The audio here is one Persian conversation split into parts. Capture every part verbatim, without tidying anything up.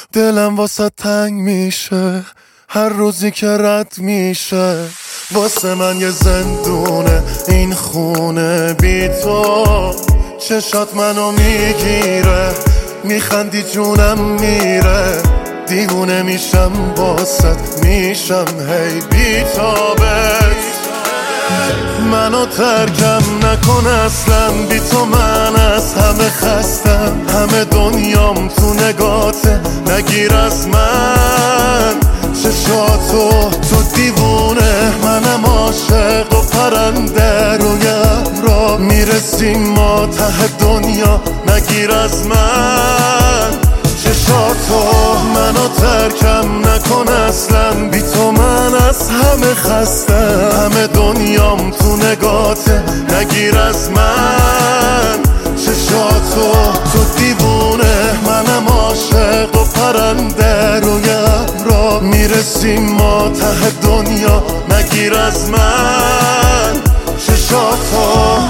دلم واسه تنگ میشه هر روزی که رد میشه. واسه من یه زندونه این خونه بی تو. چشات منو میگیره میخندی جونم میره. دیوونه میشم باست میشم هی بی تابت. منو ترکم نکن اصلا بی تو من از همه خستم. همه دنیام تو نگاته نگیر از من چشاتو. تو دیوونه منم عاشق و پرنده روی ابرا میرسیم ما ته دنیا نگیر از من چشاتو. منو ترکم نکن اصلا بی تو من از همه خستم. همه دنیام تو نگاته نگیر از من چشاتو. تو دیوونه منم عاشق و پرنده روی ابرا میرسیم ما ته دنیا نگیر از من چشاتو.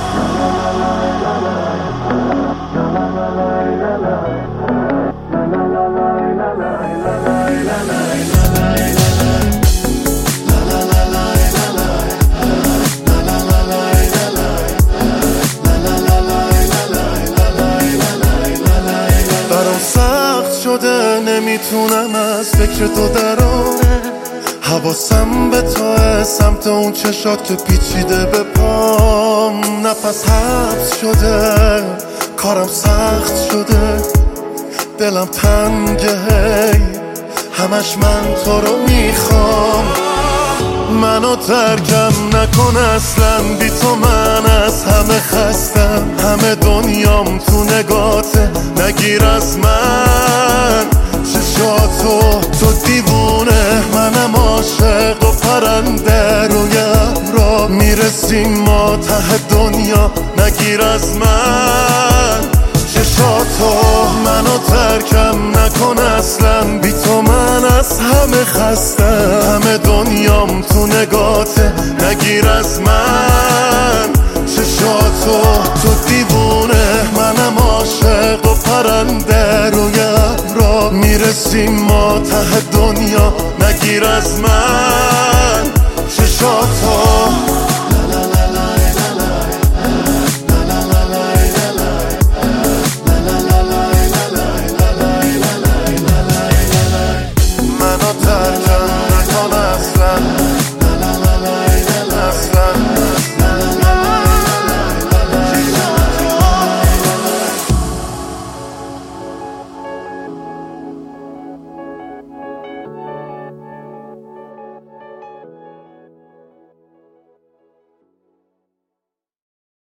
شده نمیتونم از فکر تو درام. حواسم به توه سمت اون چشات که پیچیده به پام. نفس حبس شده کارم سخت شده دلم تنگه هی همش من تو رو میخوام. منو ترکم نکن اصلا بی تو من از همه خستم. همه دنیام تو نگاته نگیر از من چشاتو. تو دیوونه منم عاشق و پرنده روی ابرا میرسیم ما ته دنیا نگیر از من چشاتو. منو ترکم نکن اصلا بی تو من از همه خستم. همه دنیام تو نگاته نگیر از من چشاتو. تو دیوونه منم عاشق و پرنده روی ابرا میرسیم ما ته دنیا نگیر از من چشاتو.